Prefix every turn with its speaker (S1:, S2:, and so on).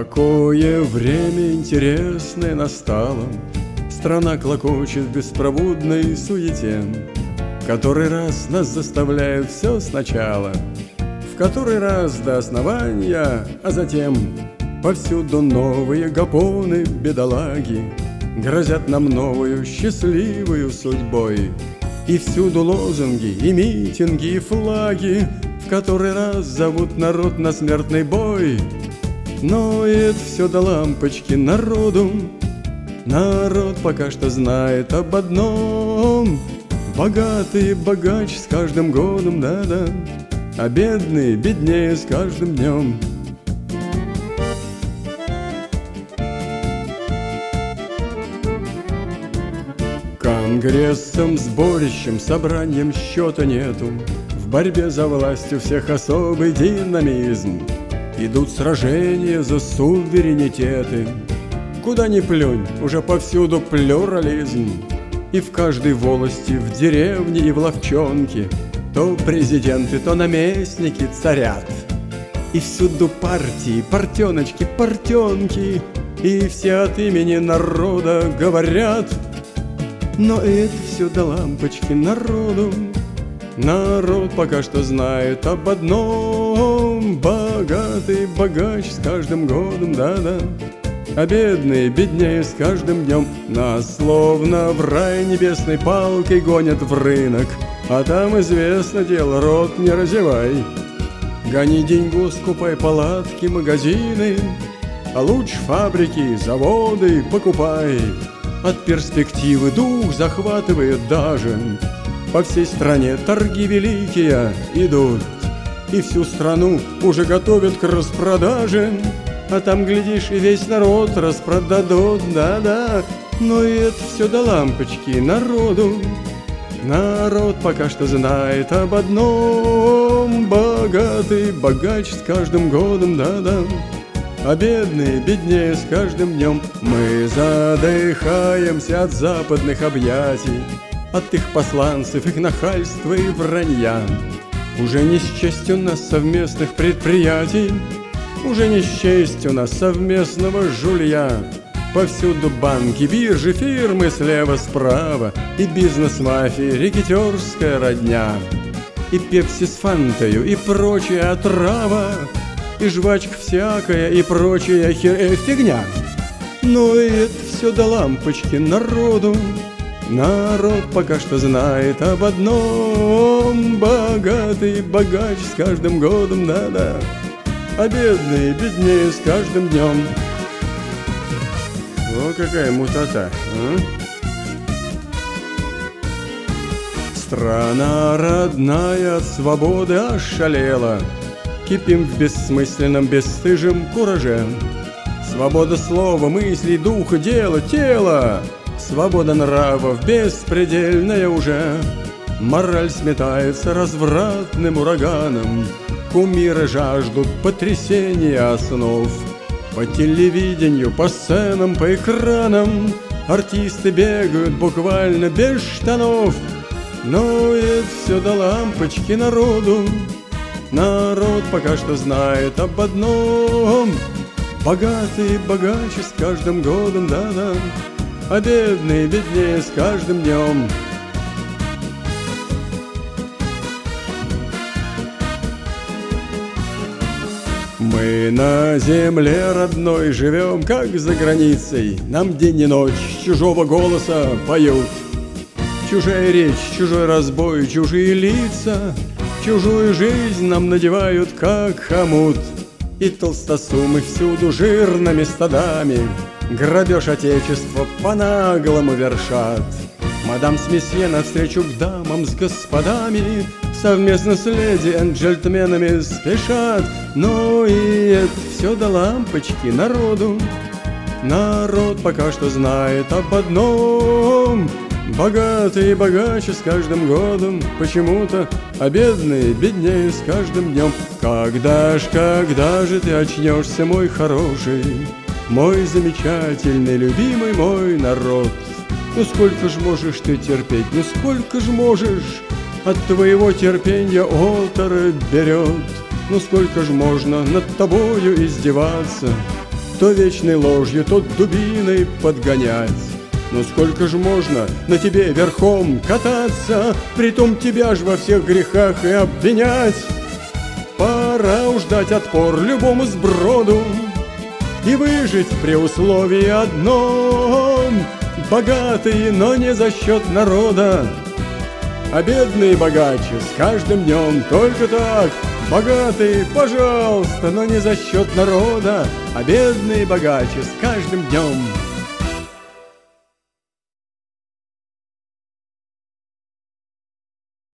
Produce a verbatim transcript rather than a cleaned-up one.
S1: Какое время интересное настало, страна клокочет в беспробудной суете. В который раз нас заставляют все сначала, в который раз до основания, а затем повсюду новые гапоны, бедолаги грозят нам новую счастливую судьбой. И всюду лозунги, и митинги, и флаги в который раз зовут народ на смертный бой. Но это все до лампочки народу. Народ пока что знает об одном: богатый богач с каждым годом, да-да, а бедный беднее с каждым днем. Конгрессом, сборищем, собранием счета нету. В борьбе за власть у всех особый динамизм. Идут сражения за суверенитеты. Куда ни плюнь, уже повсюду плюрализм. И в каждой волости, в деревне и в ловчонке то президенты, то наместники царят. И всюду партии, партеночки, партенки, и все от имени народа говорят. Но это все до лампочки народу. Народ пока что знает об одном: богатый богач с каждым годом, да-да, а бедный беднее с каждым днем. Нас словно в рай небесной палкой гонят в рынок, а там известно дело, рот не разевай. Гони деньгу, скупай палатки, магазины, а лучше фабрики, заводы покупай. От перспективы дух захватывает даже. По всей стране торги великие идут, и всю страну уже готовят к распродаже. А там, глядишь, и весь народ распродадут, да-да. Но и это все до лампочки народу. Народ пока что знает об одном: богатый богач с каждым годом, да-да, а бедный беднее с каждым днем. Мы задыхаемся от западных объятий, от их посланцев, их нахальства и вранья. Уже не счесть у нас совместных предприятий, уже не счесть у нас совместного жулья. Повсюду банки, биржи, фирмы слева-справа, и бизнес-мафия, рекетёрская родня, и пепси с фантою, и прочая отрава, и жвачка всякая, и прочая хер... э, фигня. Но и это все до лампочки народу. Народ пока что знает об одном: богатый богач с каждым годом, да-да, а бедный беднее с каждым днем. О, какая мутата, а? Страна родная от свободы ошалела. Кипим в бессмысленном, бесстыжем кураже. Свобода слова, мыслей, духа, дела, тела. Свобода нравов беспредельная уже. Мораль сметается развратным ураганом. Кумиры жаждут потрясения основ. По телевидению, по сценам, по экранам артисты бегают буквально без штанов. Но это все до лампочки народу. Народ пока что знает об одном: богатый богаче с каждым годом, да-да, а бедный беднее с каждым днем. Мы на земле родной живем, как за границей. Нам день и ночь чужого голоса поют. Чужая речь, чужой разбой, чужие лица, чужую жизнь нам надевают, как хомут. И толстосумы всюду жирными стадами грабеж отечества по-наглому вершат. Мадам с месье навстречу к дамам с господами совместно с леди и джентльменами спешат. Но и это все до лампочки народу. Народ пока что знает об одном: богатый богаче с каждым годом почему-то, а бедный беднее с каждым днем. Когда ж, когда же ты очнешься, мой хороший, мой замечательный, любимый мой народ? Ну сколько ж можешь ты терпеть, ну сколько ж можешь? От твоего терпения оторопь берет. Ну сколько ж можно над тобою издеваться? То вечной ложью, то дубиной подгонять. Но сколько ж можно на тебе верхом кататься, притом тебя ж во всех грехах и обвинять? Пора уж дать отпор любому сброду и выжить при условии одном: богатые, но не за счет народа, а бедные богаче с каждым днем. Только так. Богатые, пожалуйста, но не за счет народа, а бедные богаче с каждым днем.